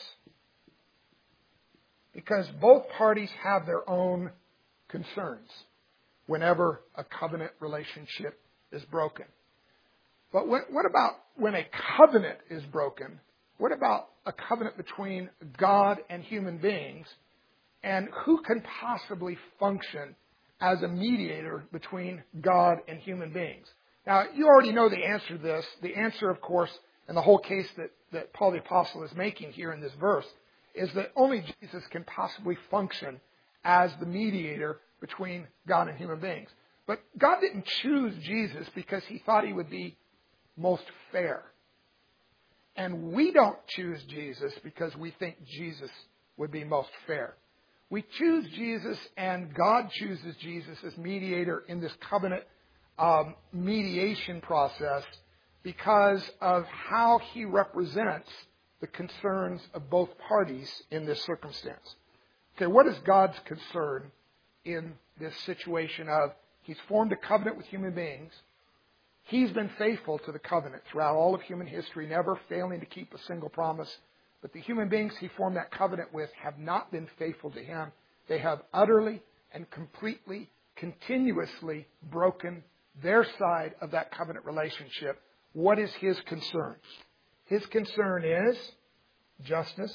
A: Because both parties have their own concerns whenever a covenant relationship is broken. But what, what about when a covenant is broken? What about a covenant between God and human beings? And who can possibly function as a mediator between God and human beings? Now, you already know the answer to this. The answer, of course, and the whole case that, that Paul the Apostle is making here in this verse, is that only Jesus can possibly function as the mediator between God and human beings. But God didn't choose Jesus because he thought he would be most fair. And we don't choose Jesus because we think Jesus would be most fair. We choose Jesus, and God chooses Jesus as mediator in this covenant um, mediation process because of how he represents the concerns of both parties in this circumstance. Okay, what is God's concern in this situation of he's formed a covenant with human beings? He's been faithful to the covenant throughout all of human history, never failing to keep a single promise. But the human beings he formed that covenant with have not been faithful to him. They have utterly and completely, continuously broken their side of that covenant relationship, what is his concern? His concern is justice.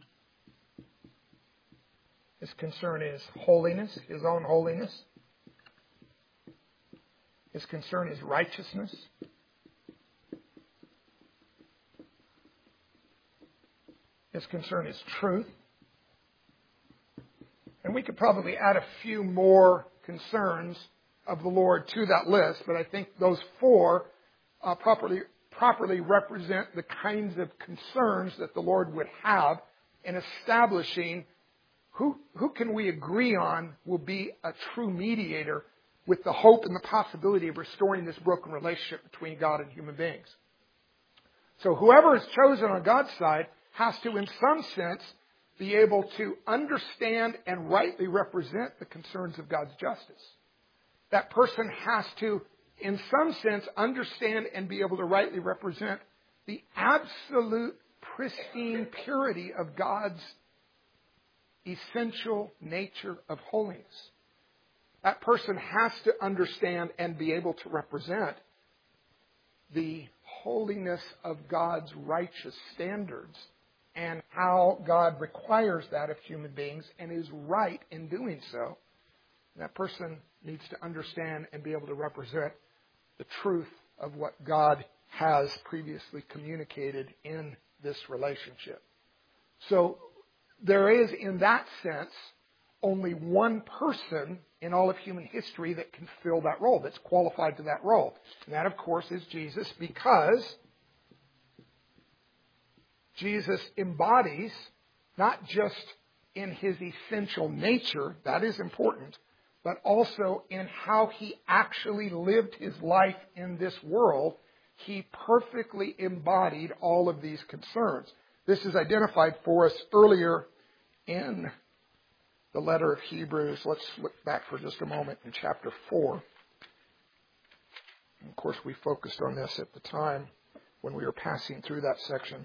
A: His concern is holiness, his own holiness. His concern is righteousness. His concern is truth. And we could probably add a few more concerns of the Lord to that list, but I think those four uh, properly properly represent the kinds of concerns that the Lord would have in establishing who, who can we agree on will be a true mediator with the hope and the possibility of restoring this broken relationship between God and human beings. So whoever is chosen on God's side has to, in some sense, be able to understand and rightly represent the concerns of God's justice. That person has to, in some sense, understand and be able to rightly represent the absolute pristine purity of God's essential nature of holiness. That person has to understand and be able to represent the holiness of God's righteous standards and how God requires that of human beings and is right in doing so. That person needs to understand and be able to represent the truth of what God has previously communicated in this relationship. So there is, in that sense, only one person in all of human history that can fill that role, that's qualified to that role. And that, of course, is Jesus, because Jesus embodies, not just in his essential nature, that is important, but also in how he actually lived his life in this world. He perfectly embodied all of these concerns. This is identified for us earlier in the letter of Hebrews. Let's look back for just a moment in chapter four. And of course, we focused on this at the time when we were passing through that section.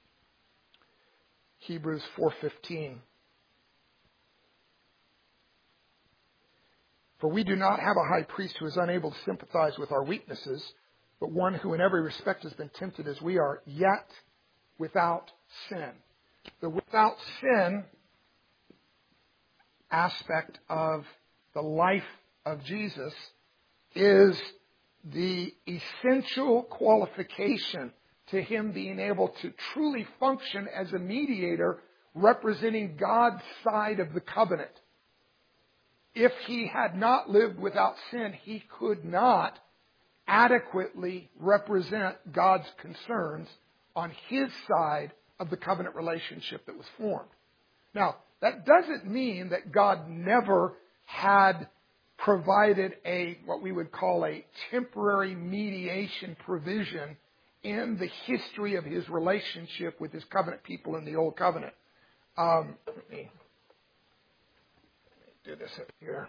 A: Hebrews four fifteen. For we do not have a high priest who is unable to sympathize with our weaknesses, but one who in every respect has been tempted as we are, yet without sin. The without sin aspect of the life of Jesus is the essential qualification to him being able to truly function as a mediator representing God's side of the covenant. If he had not lived without sin, he could not adequately represent God's concerns on his side of the covenant relationship that was formed. Now, that doesn't mean that God never had provided a, what we would call a temporary mediation provision in the history of his relationship with his covenant people in the Old Covenant. Um, let me do this up here.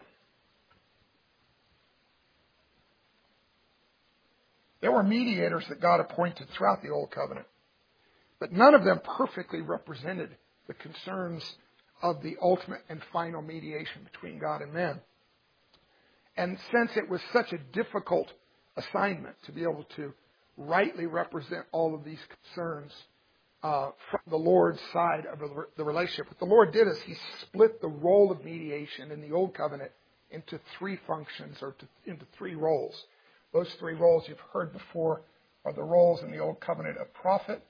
A: There were mediators that God appointed throughout the Old Covenant, but none of them perfectly represented the concerns of the ultimate and final mediation between God and man. And since it was such a difficult assignment to be able to rightly represent all of these concerns uh, from the Lord's side of the relationship, what the Lord did is he split the role of mediation in the Old Covenant into three functions, or to, into three roles. Those three roles you've heard before are the roles in the Old Covenant of prophet,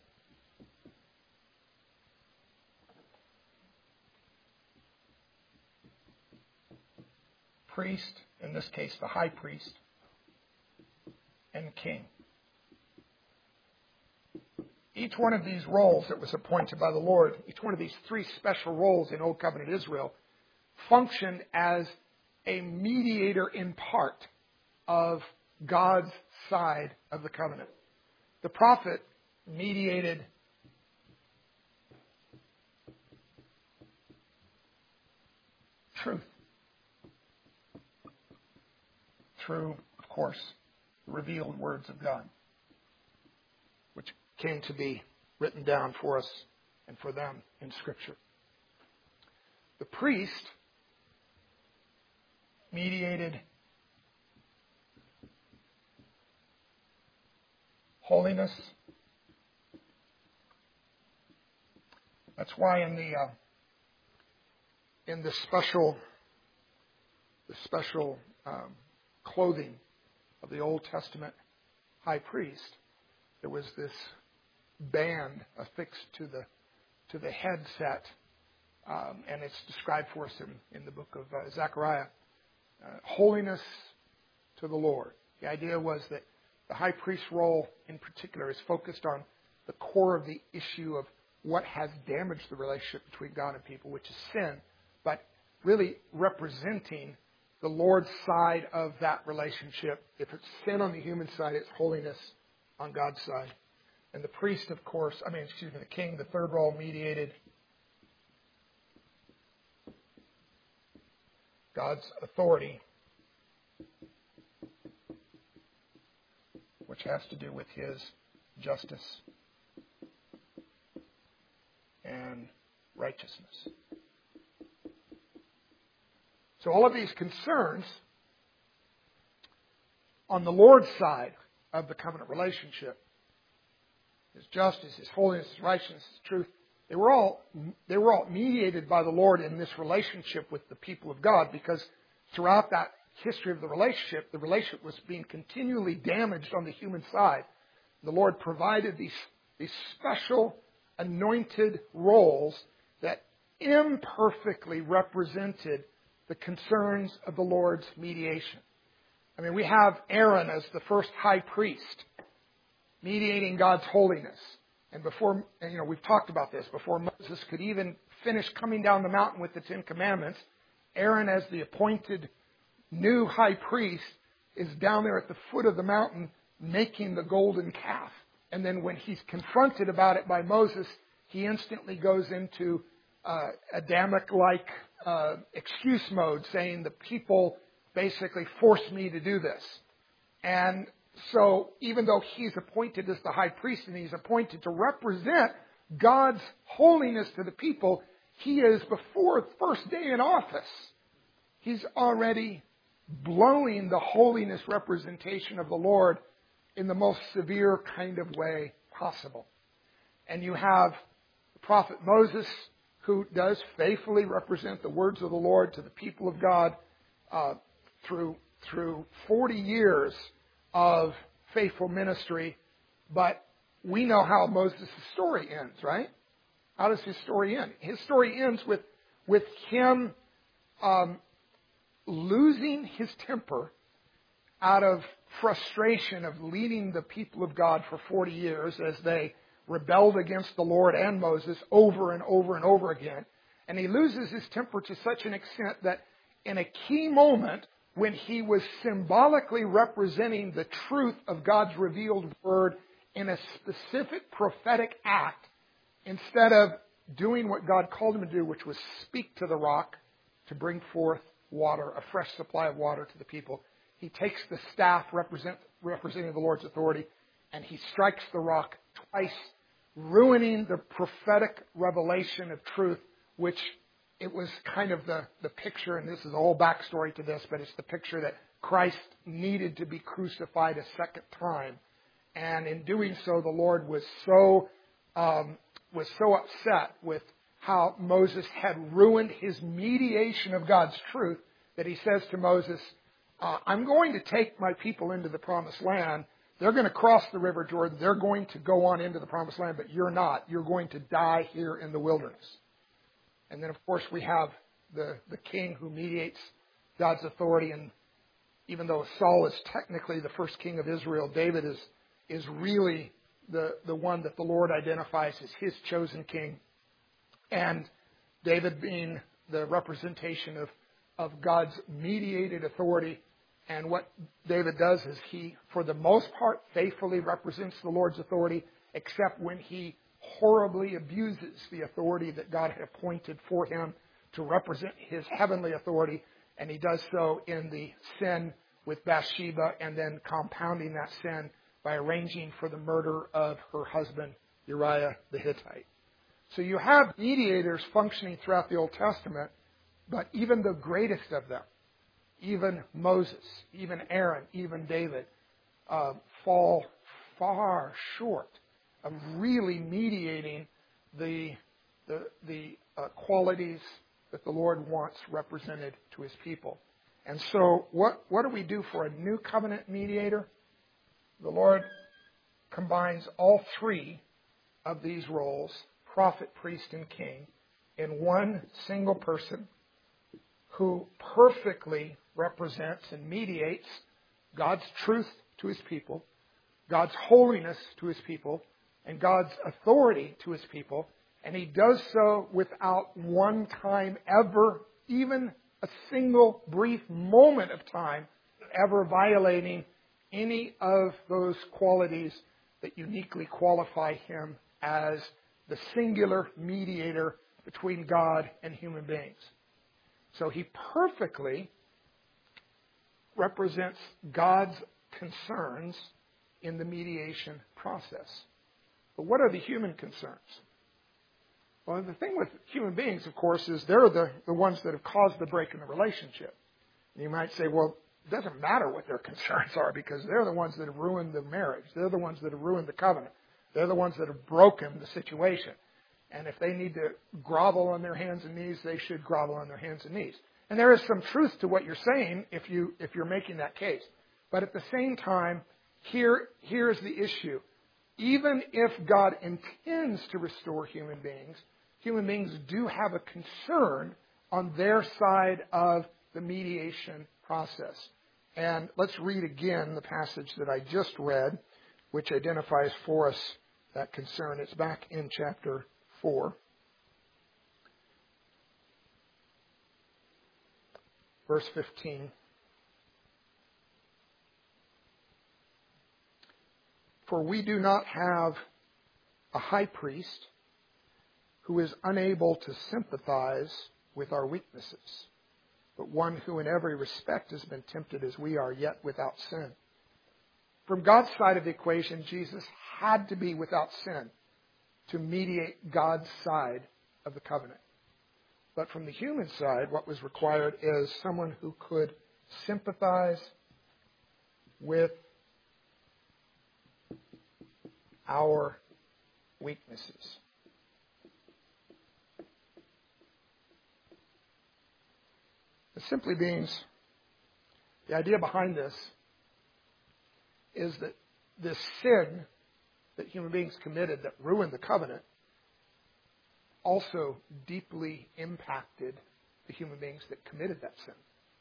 A: priest, in this case the high priest, and king. Each one of these roles that was appointed by the Lord, each one of these three special roles in Old Covenant Israel, functioned as a mediator in part of God's side of the covenant. The prophet mediated truth through, of course, the revealed words of God, which came to be written down for us and for them in Scripture. The priest mediated holiness. That's why in the uh, in the special the special um, clothing of the Old Testament high priest, there was this band affixed to the to the headset, um, and it's described for us in, in the book of uh, Zechariah. Uh, holiness to the Lord. The idea was that the high priest role in particular is focused on the core of the issue of what has damaged the relationship between God and people, which is sin, but really representing the Lord's side of that relationship. If it's sin on the human side, it's holiness on God's side. And the priest, of course, I mean, excuse me, the king, the third role, mediated God's authority, which has to do with his justice and righteousness. So all of these concerns on the Lord's side of the covenant relationship, His justice, His holiness, His righteousness, His truth, they were all they were all mediated by the Lord in this relationship with the people of God, because throughout that history of the relationship, the relationship was being continually damaged on the human side. The Lord provided these, these special anointed roles that imperfectly represented the concerns of the Lord's mediation. I mean, we have Aaron as the first high priest, mediating God's holiness. And before, you know, we've talked about this, before Moses could even finish coming down the mountain with the Ten Commandments, Aaron, as the appointed new high priest, is down there at the foot of the mountain making the golden calf. And then when he's confronted about it by Moses, he instantly goes into uh, Adamic-like uh, excuse mode, saying the people basically forced me to do this. And so even though he's appointed as the high priest and he's appointed to represent God's holiness to the people, he is, before the first day in office, he's already blowing the holiness representation of the Lord in the most severe kind of way possible. And you have the prophet Moses, who does faithfully represent the words of the Lord to the people of God uh, through through forty years of faithful ministry. But we know how Moses' story ends, right? How does his story end? His story ends with with him um, losing his temper out of frustration of leading the people of God for forty years as they rebelled against the Lord and Moses over and over and over again. And he loses his temper to such an extent that in a key moment, when he was symbolically representing the truth of God's revealed word in a specific prophetic act, instead of doing what God called him to do, which was speak to the rock to bring forth water, a fresh supply of water to the people, he takes the staff represent, representing the Lord's authority, and he strikes the rock twice, ruining the prophetic revelation of truth, which it was kind of the, the picture, and this is the whole backstory to this, but it's the picture that Christ needed to be crucified a second time. And in doing so, the Lord was so um, was so upset with how Moses had ruined his mediation of God's truth that he says to Moses, uh, I'm going to take my people into the promised land. They're going to cross the River Jordan. They're going to go on into the promised land, but you're not. You're going to die here in the wilderness. And then, of course, we have the, the king who mediates God's authority. And even though Saul is technically the first king of Israel, David is, is really the, the one that the Lord identifies as his chosen king. And David being the representation of, of God's mediated authority. And what David does is he, for the most part, faithfully represents the Lord's authority, except when he horribly abuses the authority that God had appointed for him to represent his heavenly authority. And he does so in the sin with Bathsheba, and then compounding that sin by arranging for the murder of her husband, Uriah the Hittite. So you have mediators functioning throughout the Old Testament, but even the greatest of them, even Moses, even Aaron, even David, uh, fall far short of really mediating the, the, the uh, qualities that the Lord wants represented to his people. And so what, what do we do for a new covenant mediator? The Lord combines all three of these roles, prophet, priest, and king, in one single person who perfectly represents and mediates God's truth to his people, God's holiness to his people, and God's authority to his people. And he does so without one time ever, even a single brief moment of time, ever violating any of those qualities that uniquely qualify him as the singular mediator between God and human beings. So he perfectly represents God's concerns in the mediation process. But what are the human concerns? Well, the thing with human beings, of course, is they're the, the ones that have caused the break in the relationship. And you might say, well, it doesn't matter what their concerns are because they're the ones that have ruined the marriage. They're the ones that have ruined the covenant. They're the ones that have broken the situation. And if they need to grovel on their hands and knees, they should grovel on their hands and knees. And there is some truth to what you're saying if, you, if you're making that case. But at the same time, here, here's the issue. Even if God intends to restore human beings, human beings do have a concern on their side of the mediation process. And let's read again the passage that I just read, which identifies for us that concern. It's back in chapter four. Verse fifteen. For we do not have a high priest who is unable to sympathize with our weaknesses, but one who in every respect has been tempted as we are, yet without sin. From God's side of the equation, Jesus had to be without sin to mediate God's side of the covenant. But from the human side, what was required is someone who could sympathize with our weaknesses. It simply means, the idea behind this is that this sin that human beings committed that ruined the covenant also deeply impacted the human beings that committed that sin.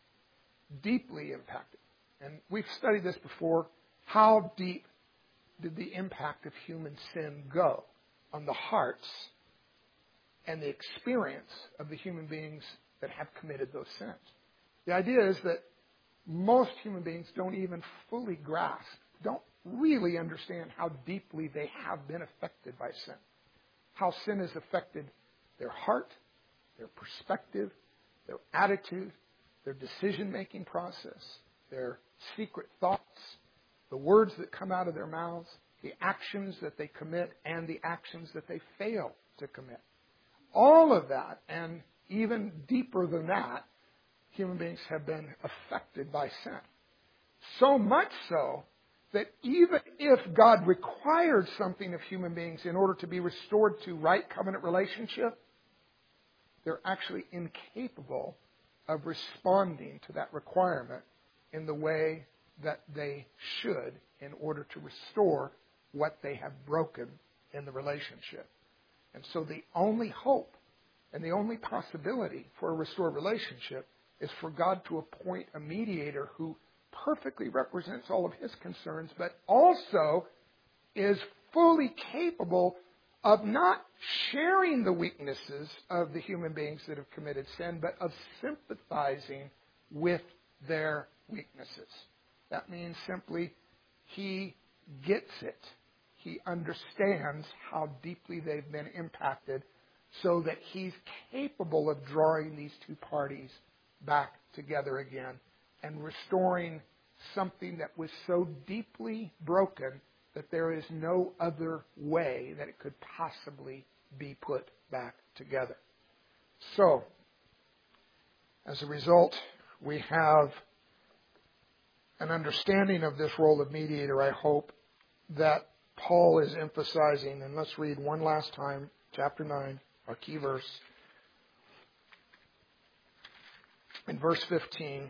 A: Deeply impacted. And we've studied this before. How deep did the impact of human sin go on the hearts and the experience of the human beings that have committed those sins? The idea is that most human beings don't even fully grasp, don't really understand how deeply they have been affected by sin. How sin has affected their heart, their perspective, their attitude, their decision-making process, their secret thoughts, the words that come out of their mouths, the actions that they commit, and the actions that they fail to commit. All of that, and even deeper than that, human beings have been affected by sin. So much so that even if God required something of human beings in order to be restored to right covenant relationship, they're actually incapable of responding to that requirement in the way that they should in order to restore what they have broken in the relationship. And so the only hope and the only possibility for a restored relationship is for God to appoint a mediator who perfectly represents all of his concerns, but also is fully capable of not sharing the weaknesses of the human beings that have committed sin, but of sympathizing with their weaknesses. That means simply he gets it. He understands how deeply they've been impacted so that he's capable of drawing these two parties back together again and restoring something that was so deeply broken that there is no other way that it could possibly be put back together. So, as a result, we have an understanding of this role of mediator, I hope, that Paul is emphasizing, and let's read one last time, chapter nine, our key verse. In verse fifteen,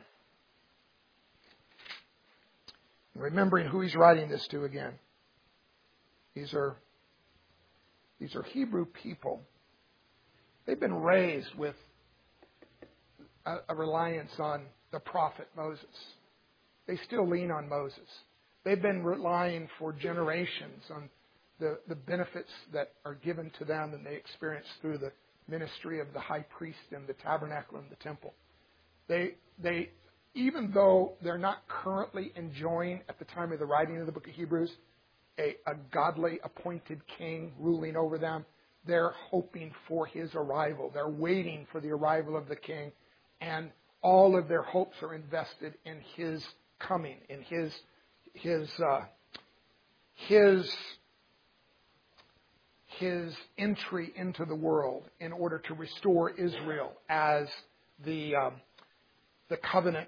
A: remembering who he's writing this to again. These are, these are Hebrew people. They've been raised with a, a reliance on the prophet Moses. They still lean on Moses. They've been relying for generations on the, the benefits that are given to them and they experience through the ministry of the high priest and the tabernacle and the temple. They, they, even though they're not currently enjoying, at the time of the writing of the book of Hebrews, a, a godly appointed king ruling over them, they're hoping for his arrival. They're waiting for the arrival of the king, and all of their hopes are invested in his coming, in his his uh, his his entry into the world in order to restore Israel as the um, the covenant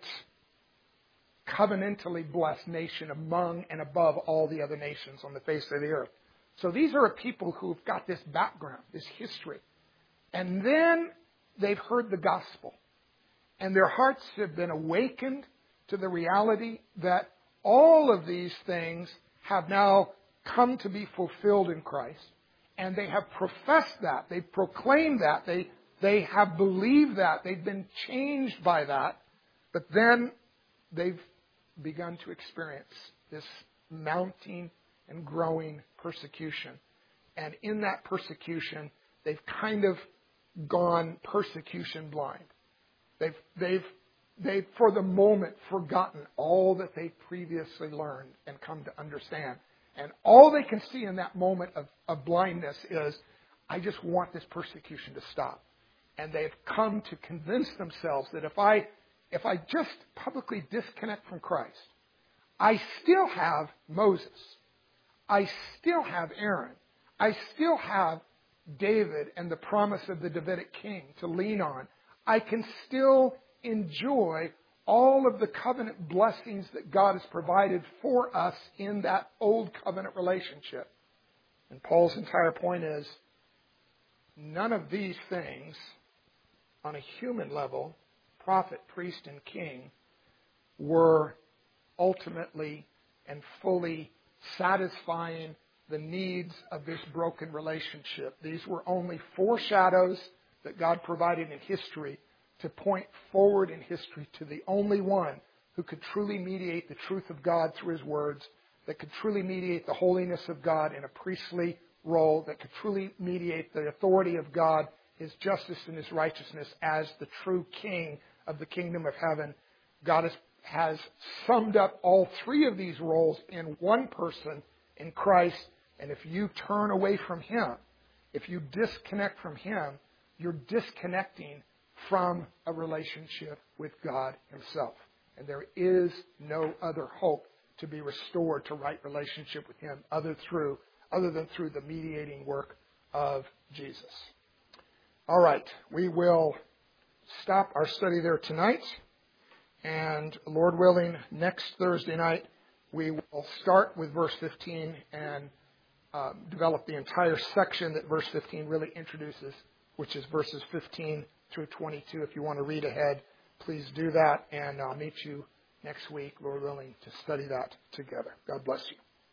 A: covenantally blessed nation among and above all the other nations on the face of the earth. So these are a people who've got this background, this history. And then they've heard the gospel. And their hearts have been awakened to the reality that all of these things have now come to be fulfilled in Christ. And they have professed that. They've proclaimed that. They, they have believed that. They've been changed by that. But then they've begun to experience this mounting and growing persecution. And in that persecution, they've kind of gone persecution blind. They've, they've, they've, for the moment, forgotten all that they previously learned and come to understand. And all they can see in that moment of, of blindness is, I just want this persecution to stop. And they've come to convince themselves that if I, if I just publicly disconnect from Christ, I still have Moses. I still have Aaron. I still have David and the promise of the Davidic king to lean on. I can still enjoy all of the covenant blessings that God has provided for us in that old covenant relationship. And Paul's entire point is, none of these things, on a human level, prophet, priest, and king, were ultimately and fully satisfying the needs of this broken relationship. These were only foreshadows that God provided in history to point forward in history to the only one who could truly mediate the truth of God through His words, that could truly mediate the holiness of God in a priestly role, that could truly mediate the authority of God, His justice and His righteousness as the true King of the kingdom of heaven. God has, has summed up all three of these roles in one person, in Christ. And if you turn away from Him, if you disconnect from Him, you're disconnecting from a relationship with God Himself. And there is no other hope to be restored to right relationship with Him other through, other than through the mediating work of Jesus. All right, we will stop our study there tonight. And Lord willing, next Thursday night, we will start with verse fifteen and uh, develop the entire section that verse fifteen really introduces, which is verses fifteen through twenty-two. If you want to read ahead, please do that. And I'll meet you next week, Lord willing, to study that together. God bless you.